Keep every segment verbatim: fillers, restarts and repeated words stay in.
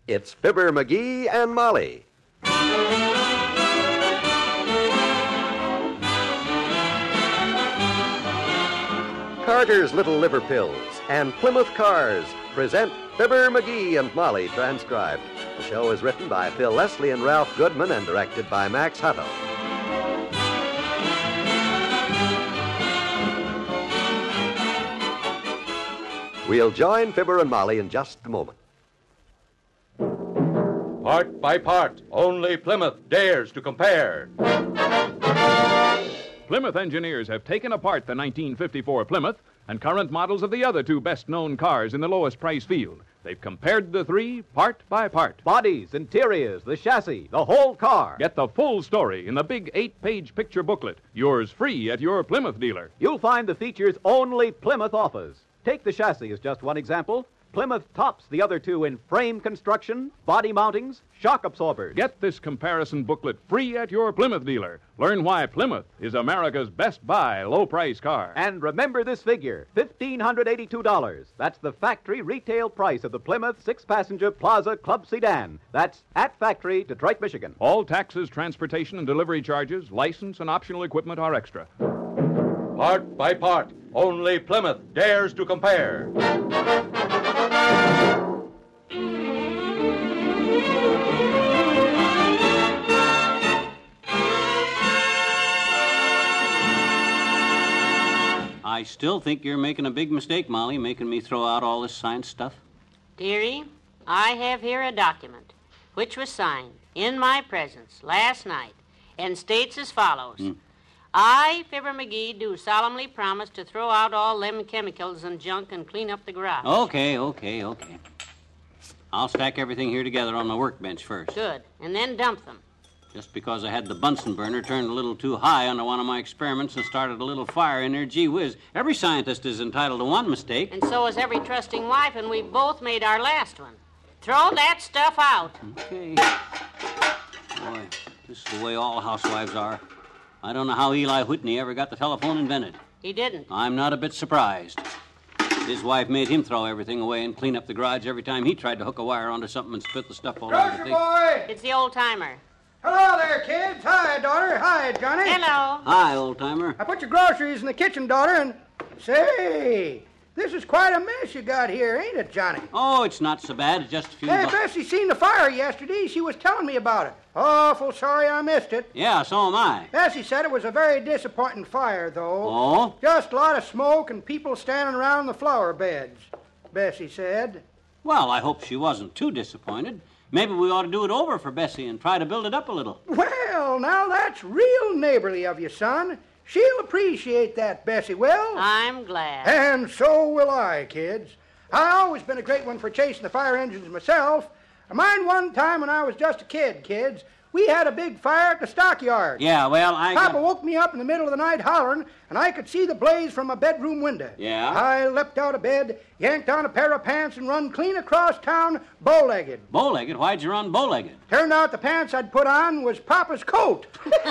It's Fibber, McGee, and Molly. Carter's Little Liver Pills and Plymouth Cars present Fibber, McGee, and Molly, transcribed. The show is written by Phil Leslie and Ralph Goodman and directed by Max Hutto. We'll join Fibber and Molly in just a moment. Part by part, only Plymouth dares to compare. Plymouth engineers have taken apart the nineteen fifty-four Plymouth and current models of the other two best-known cars in the lowest price field. They've compared the three part by part. Bodies, interiors, the chassis, the whole car. Get the full story in the big eight-page picture booklet, yours free at your Plymouth dealer. You'll find the features only Plymouth offers. Take the chassis as just one example. Plymouth tops the other two in frame construction, body mountings, shock absorbers. Get this comparison booklet free at your Plymouth dealer. Learn why Plymouth is America's best buy low-price car. And remember this figure, one thousand five hundred eighty-two dollars. That's the factory retail price of the Plymouth six-passenger Plaza Club Sedan. That's at factory, Detroit, Michigan. All taxes, transportation, and delivery charges, license, and optional equipment are extra. Part by part, only Plymouth dares to compare. I still think you're making a big mistake, Molly, making me throw out all this science stuff. Dearie, I have here a document which was signed in my presence last night and states as follows. Mm. I, Fibber McGee, do solemnly promise to throw out all them chemicals and junk and clean up the garage. Okay, okay, okay. I'll stack everything here together on my workbench first. Good, and then dump them. Just because I had the Bunsen burner turned a little too high under one of my experiments and started a little fire in there, gee whiz, every scientist is entitled to one mistake. And so is every trusting wife, and we both made our last one. Throw that stuff out. Okay. Boy, this is the way all housewives are. I don't know how Eli Whitney ever got the telephone invented. He didn't. I'm not a bit surprised. His wife made him throw everything away and clean up the garage every time he tried to hook a wire onto something and spit the stuff all over the Grocer thing. boy! It's the old-timer. Hello there, kids. Hi, daughter. Hi, Johnny. Hello. Hi, old-timer. I put your groceries in the kitchen, daughter, and... Say, this is quite a mess you got here, ain't it, Johnny? Oh, it's not so bad. It's just a few... Hey, bu- Bessie seen the fire yesterday. She was telling me about it. Awful sorry I missed it. Yeah, so am I. Bessie said it was a very disappointing fire, though. Oh? Just a lot of smoke and people standing around the flower beds, Bessie said. Well, I hope she wasn't too disappointed. Maybe we ought to do it over for Bessie and try to build it up a little. Well, now that's real neighborly of you, son. She'll appreciate that, Bessie will. I'm glad. And so will I, kids. I always been a great one for chasing the fire engines myself. I mind one time when I was just a kid, kids. We had a big fire at the stockyard. Yeah, well, I... Papa got... woke me up in the middle of the night hollering, and I could see the blaze from my bedroom window. Yeah? I leapt out of bed, yanked on a pair of pants, and run clean across town bow-legged. Bow-legged? Why'd you run bow-legged? Turned out the pants I'd put on was Papa's coat.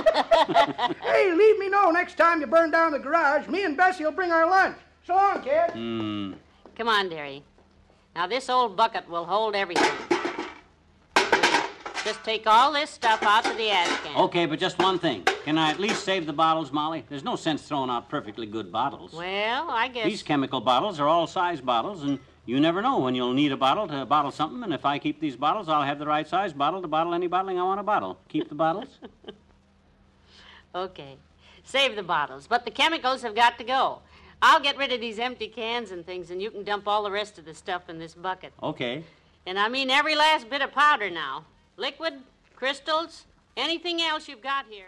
Hey, leave me know next time you burn down the garage. Me and Bessie will bring our lunch. So long, kid. Hmm. Come on, dearie. Now, this old bucket will hold everything. Just take all this stuff out to the ash can. Okay, but just one thing. Can I at least save the bottles, Molly? There's no sense throwing out perfectly good bottles. Well, I guess... These chemical bottles are all size bottles, and you never know when you'll need a bottle to bottle something, and if I keep these bottles, I'll have the right size bottle to bottle any bottling I want to bottle. Keep the bottles? Okay. Save the bottles, but the chemicals have got to go. I'll get rid of these empty cans and things, and you can dump all the rest of the stuff in this bucket. Okay. And I mean every last bit of powder now. Liquid, crystals, anything else you've got here.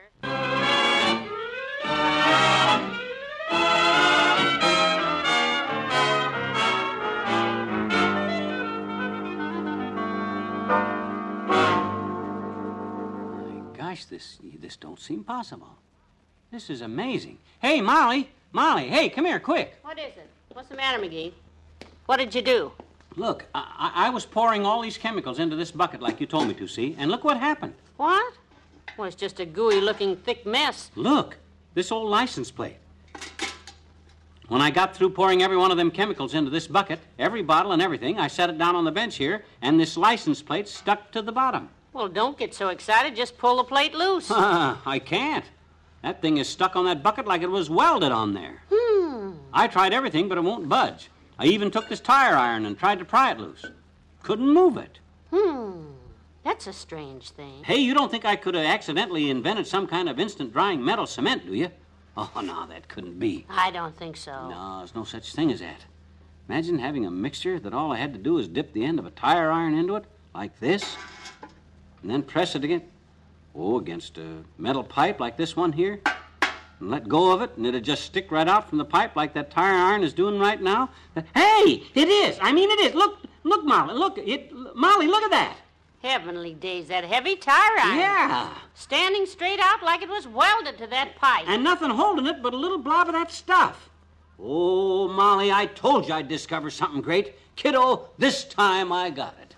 My gosh, this this don't seem possible. This is amazing. Hey, Molly, Molly, hey, come here, quick. What is it? What's the matter, McGee? What did you do? Look, I, I, I was pouring all these chemicals into this bucket like you told me to, see? And look what happened. What? Well, it's just a gooey-looking thick mess. Look, this old license plate. When I got through pouring every one of them chemicals into this bucket, every bottle and everything, I set it down on the bench here, and this license plate stuck to the bottom. Well, don't get so excited. Just pull the plate loose. I can't. That thing is stuck on that bucket like it was welded on there. Hmm. I tried everything, but it won't budge. I even took this tire iron and tried to pry it loose. Couldn't move it. Hmm. That's a strange thing. Hey, you don't think I could have accidentally invented some kind of instant drying metal cement, do you? Oh, no, that couldn't be. I don't think so. No, there's no such thing as that. Imagine having a mixture that all I had to do is dip the end of a tire iron into it, like this, and then press it again. Oh, against a metal pipe like this one here, and let go of it, and it'd just stick right out from the pipe like that tire iron is doing right now. Hey, it is. I mean, it is. Look, look, Molly. Look, it. Molly, look at that. Heavenly days, that heavy tire iron. Yeah. Standing straight out like it was welded to that pipe. And nothing holding it but a little blob of that stuff. Oh, Molly, I told you I'd discover something great. Kiddo, this time I got it.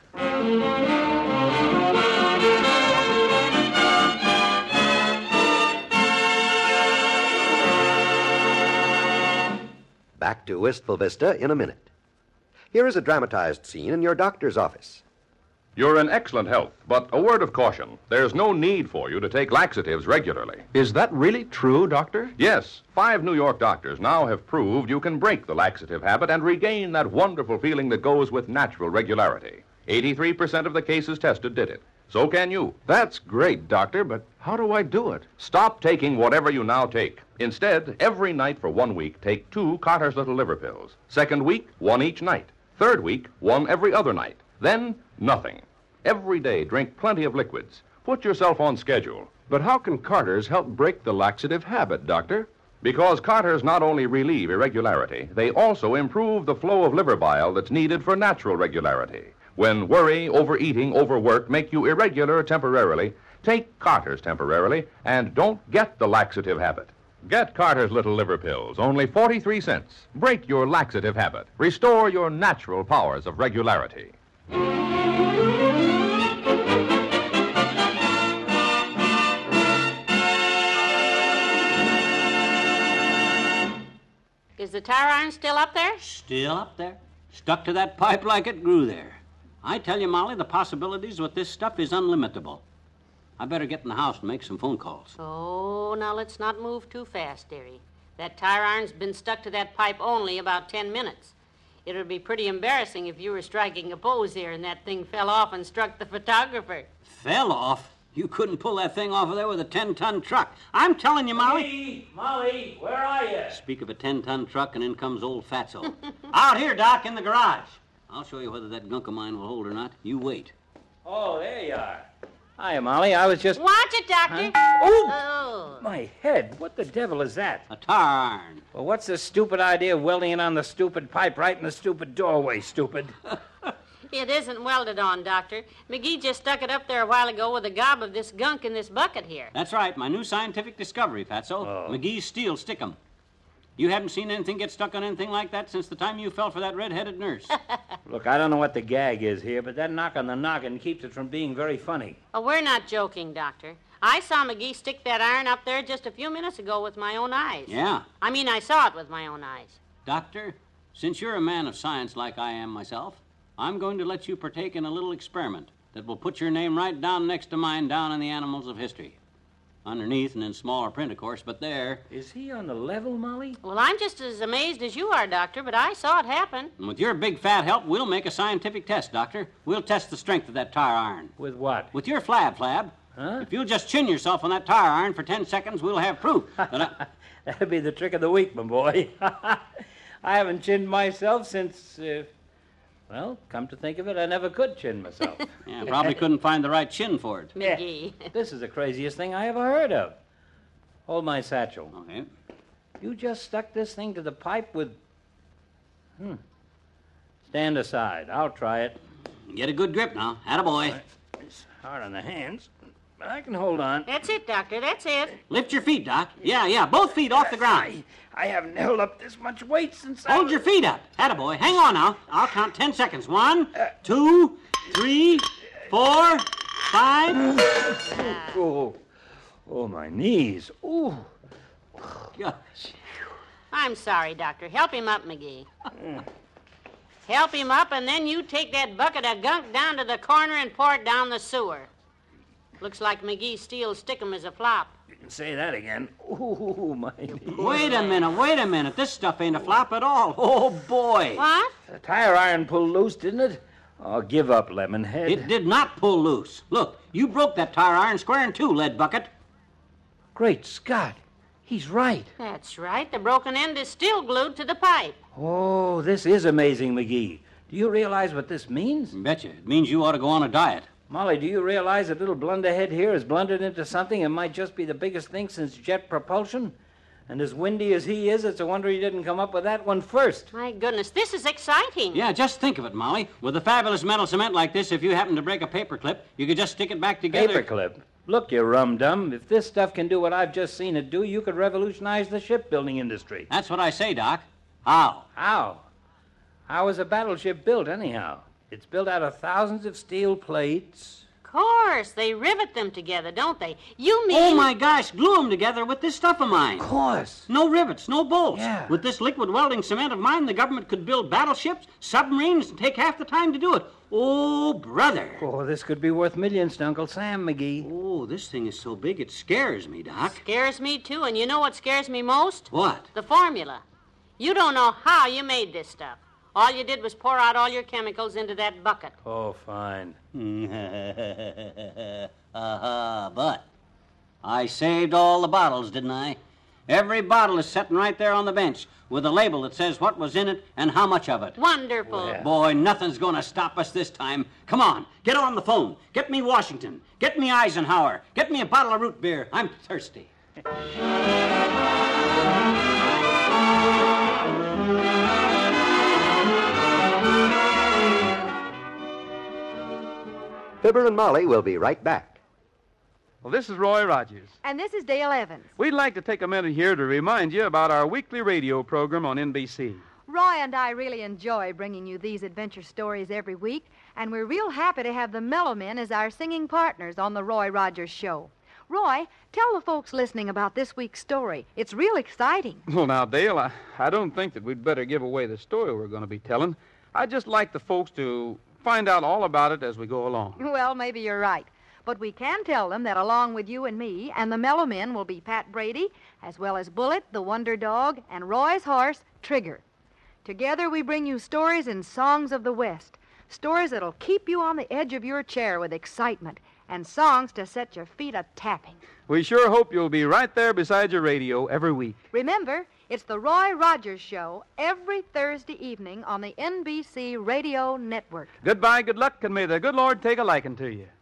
Back to Wistful Vista in a minute. Here is a dramatized scene in your doctor's office. You're in excellent health, but a word of caution. There's no need for you to take laxatives regularly. Is that really true, Doctor? Yes, five New York doctors now have proved you can break the laxative habit and regain that wonderful feeling that goes with natural regularity. eighty-three percent of the cases tested did it. So can you. That's great, Doctor, but how do I do it? Stop taking whatever you now take. Instead, every night for one week, take two Carter's Little Liver Pills. Second week, one each night. Third week, one every other night. Then, nothing. Every day, drink plenty of liquids. Put yourself on schedule. But how can Carter's help break the laxative habit, Doctor? Because Carter's not only relieve irregularity, they also improve the flow of liver bile that's needed for natural regularity. When worry, overeating, overwork make you irregular temporarily, take Carter's temporarily and don't get the laxative habit. Get Carter's Little Liver Pills, only forty-three cents. Break your laxative habit. Restore your natural powers of regularity. Is the tire iron still up there? Still up there. Stuck to that pipe like it grew there. I tell you, Molly, the possibilities with this stuff is unlimitable. I better get in the house and make some phone calls. Oh, now let's not move too fast, dearie. That tire iron's been stuck to that pipe only about ten minutes. It would be pretty embarrassing if you were striking a pose here and that thing fell off and struck the photographer. Fell off? You couldn't pull that thing off of there with a ten-ton truck. I'm telling you, Molly. Hey, Molly, where are you? Speak of a ten-ton truck, and in comes old Fatso. Out here, Doc, in the garage. I'll show you whether that gunk of mine will hold or not. You wait. Oh, there you are. Hiya, Molly. I was just... Watch it, Doctor. Huh? Oh! Oh. My head. What the devil is that? A tire iron. Well, what's the stupid idea of welding it on the stupid pipe right in the stupid doorway, stupid? It isn't welded on, Doctor. McGee just stuck it up there a while ago with a gob of this gunk in this bucket here. That's right. My new scientific discovery, Fatso. Oh. McGee's steel stickum. You haven't seen anything get stuck on anything like that since the time you fell for that red-headed nurse. Look, I don't know what the gag is here, but that knock on the noggin keeps it from being very funny. Oh, we're not joking, Doctor. I saw McGee stick that iron up there just a few minutes ago with my own eyes. Yeah. I mean, I saw it with my own eyes. Doctor, since you're a man of science like I am myself, I'm going to let you partake in a little experiment that will put your name right down next to mine down in the annals of history. Underneath and in smaller print, of course, but there. Is he on the level, Molly? Well, I'm just as amazed as you are, Doctor, but I saw it happen. And with your big fat help, we'll make a scientific test, Doctor. We'll test the strength of that tire iron. With what? With your flab, Flab. Huh? If you'll just chin yourself on that tire iron for ten seconds, we'll have proof that I... That'd be the trick of the week, my boy. I haven't chinned myself since... Uh... Well, come to think of it, I never could chin myself. Yeah, probably couldn't find the right chin for it. McGee. This is the craziest thing I ever heard of. Hold my satchel. Okay. You just stuck this thing to the pipe with... Hmm. Stand aside. I'll try it. Get a good grip now. Attaboy. It's hard on the hands, but I can hold on. That's it, Doctor. That's it. Lift your feet, Doc. Yeah, yeah, both feet off the ground. I, I haven't held up this much weight since I... Hold your feet up. Attaboy. Hang on now. I'll count ten seconds. One, two, three, four, five. Oh, oh, my knees. Ooh. Gosh. I'm sorry, Doctor. Help him up, McGee. Help him up, and then you take that bucket of gunk down to the corner and pour it down the sewer. Looks like McGee Steele's stickum is a flop. You can say that again. Ooh, my knee. Wait a minute, wait a minute. This stuff ain't a flop at all. Oh, boy. What? The tire iron pulled loose, didn't it? Oh, give up, Lemonhead. It did not pull loose. Look, you broke that tire iron square in two, Lead Bucket. Great Scott. He's right. That's right. The broken end is still glued to the pipe. Oh, this is amazing, McGee. Do you realize what this means? Betcha. It means you ought to go on a diet. Molly, do you realize that little blunderhead here has blundered into something that might just be the biggest thing since jet propulsion? And as windy as he is, it's a wonder he didn't come up with that one first. My goodness, this is exciting. Yeah, just think of it, Molly. With a fabulous metal cement like this, if you happen to break a paper clip, you could just stick it back together. Paperclip? Look, you rum-dum. If this stuff can do what I've just seen it do, you could revolutionize the shipbuilding industry. That's what I say, Doc. How? How? How is a battleship built, anyhow? It's built out of thousands of steel plates. Of course, they rivet them together, don't they? You mean... Oh, my gosh, glue them together with this stuff of mine. Of course. No rivets, no bolts. Yeah. With this liquid welding cement of mine, the government could build battleships, submarines, and take half the time to do it. Oh, brother. Oh, this could be worth millions to Uncle Sam, McGee. Oh, this thing is so big it scares me, Doc. Scares me, too, and you know what scares me most? What? The formula. You don't know how you made this stuff. All you did was pour out all your chemicals into that bucket. Oh, fine. uh-huh, but I saved all the bottles, didn't I? Every bottle is sitting right there on the bench with a label that says what was in it and how much of it. Wonderful. Well. Boy, nothing's going to stop us this time. Come on, get on the phone. Get me Washington. Get me Eisenhower. Get me a bottle of root beer. I'm thirsty. Fibber and Molly will be right back. Well, this is Roy Rogers. And this is Dale Evans. We'd like to take a minute here to remind you about our weekly radio program on N B C. Roy and I really enjoy bringing you these adventure stories every week, and we're real happy to have the Mellow Men as our singing partners on the Roy Rogers Show. Roy, tell the folks listening about this week's story. It's real exciting. Well, now, Dale, I, I don't think that we'd better give away the story we're going to be telling. I'd just like the folks to find out all about it as we go along. Well, maybe you're right. But we can tell them that along with you and me and the Mellow Men will be Pat Brady, as well as Bullet, the Wonder Dog, and Roy's horse, Trigger. Together we bring you stories and songs of the West, stories that'll keep you on the edge of your chair with excitement, and songs to set your feet a-tapping. We sure hope you'll be right there beside your radio every week. Remember, it's the Roy Rogers Show every Thursday evening on the N B C Radio Network. Goodbye, good luck, and may the good Lord take a liking to you.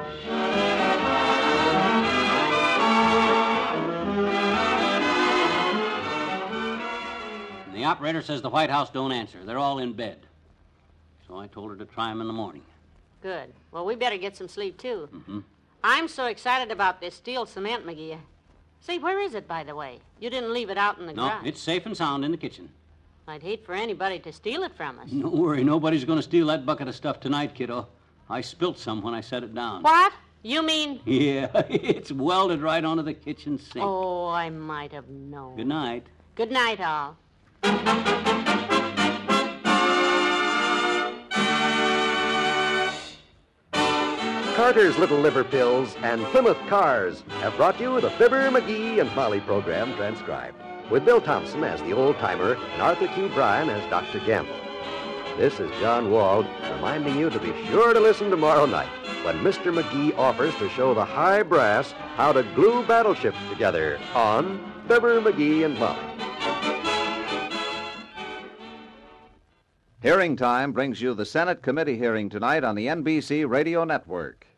The operator says the White House don't answer. They're all in bed. So I told her to try them in the morning. Good. Well, we better get some sleep, too. Mm-hmm. I'm so excited about this steel cement, McGee. Say, where is it, by the way? You didn't leave it out in the No, garage. it's safe and sound in the kitchen. I'd hate for anybody to steal it from us. Don't worry, nobody's going to steal that bucket of stuff tonight, kiddo. I spilt some when I set it down. What? You mean... Yeah, it's welded right onto the kitchen sink. Oh, I might have known. Good night. Good night, all. Carter's Little Liver Pills and Plymouth Cars have brought you the Fibber, McGee, and Molly program transcribed, with Bill Thompson as the old-timer and Arthur Q. Bryan as Doctor Gamble. This is John Wald reminding you to be sure to listen tomorrow night when Mister McGee offers to show the high brass how to glue battleships together on Fibber, McGee, and Molly. Hearing Time brings you the Senate committee hearing tonight on the N B C Radio Network.